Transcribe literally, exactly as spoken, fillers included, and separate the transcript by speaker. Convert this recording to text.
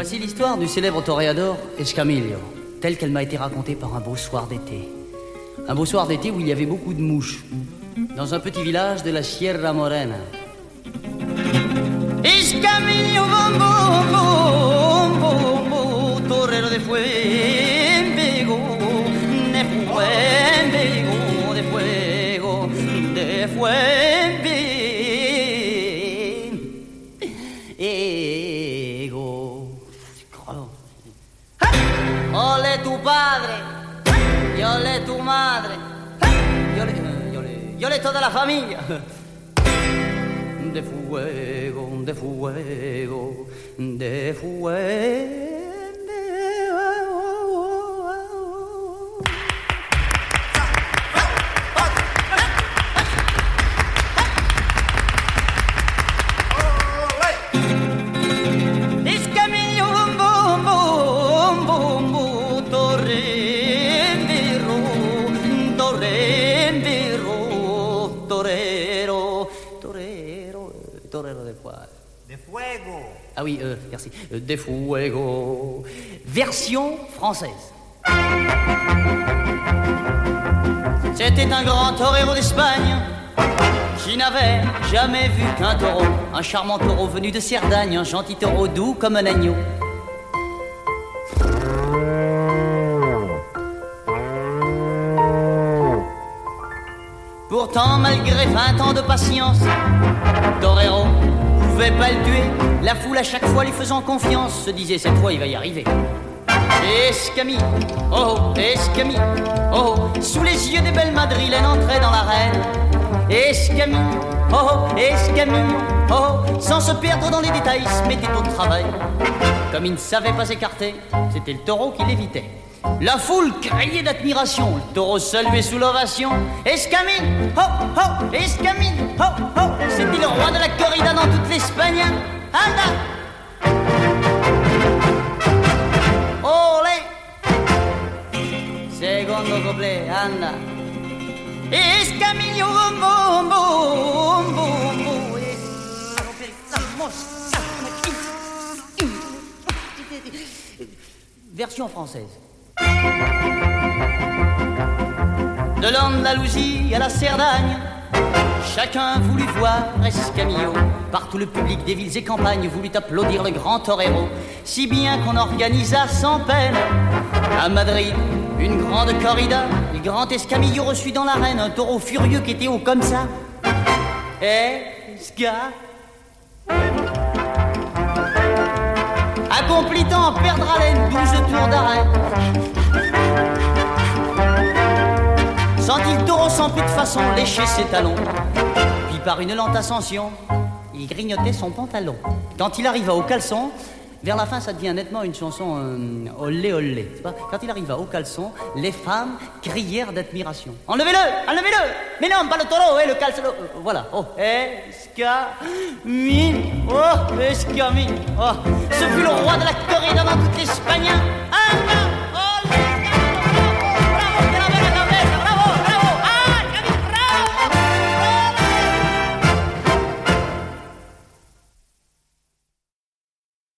Speaker 1: Voici l'histoire du célèbre toréador Escamillo, telle qu'elle m'a été racontée par un beau soir d'été. Un beau soir d'été où il y avait beaucoup de mouches, dans un petit village de la Sierra Morena. Escamillo, bom, bom, bom, bom, bom, torero de fuego, de fuego, de fuego, de fuego. Ole tu padre, y ole tu madre, y ole, y ole, y ole toda la familia. De fuego, de fuego, de fuego. Ah oui, euh, merci. Euh, de fuego. Version française. C'était un grand torero d'Espagne qui n'avait jamais vu qu'un taureau. Un charmant taureau venu de Cerdagne, un gentil taureau doux comme un agneau. Pourtant, malgré vingt ans de patience, torero pouvait pas le tuer. La foule à chaque fois lui faisant confiance se disait cette fois il va y arriver. Escamillo, oh, Escamillo, oh, sous les yeux des belles madrilènes entrait dans l'arène. Escamillo, oh, Escamillo, oh, sans se perdre dans les détails, il se mettait au travail. Comme il ne savait pas s'écarter, c'était le taureau qui l'évitait. La foule criait d'admiration, le taureau saluait sous l'ovation. Escamillo, oh, oh, Escamillo, oh, oh, c'était le roi de la corrida dans toute l'Espagne. Anda! Olé! Secondo couplet, anda! Escamillo, bom, bom, bom, bom, bom. Version française. De l'Andalousie à la Cerdagne, chacun voulut voir Escamillo. Partout le public des villes et campagnes voulut applaudir le grand torero, si bien qu'on organisa sans peine à Madrid une grande corrida. Le grand Escamillo reçut dans l'arène un taureau furieux qui était haut comme ça. Esca accomplit en perdre haleine douze tours d'arrêt. Sentit le taureau sans plus de façon lécher ses talons. Puis par une lente ascension, il grignotait son pantalon. Quand il arriva au caleçon, vers la fin ça devient nettement une chanson euh, olé olé. Quand il arriva au caleçon, les femmes crièrent d'admiration. Enlevez-le, enlevez-le. Mais non, pas le taureau, eh, le caleçon. Euh, voilà. Oh, Escamillo, oh, Escamillo. Oh, ce fut le roi de la corrida dans toute l'Espagne.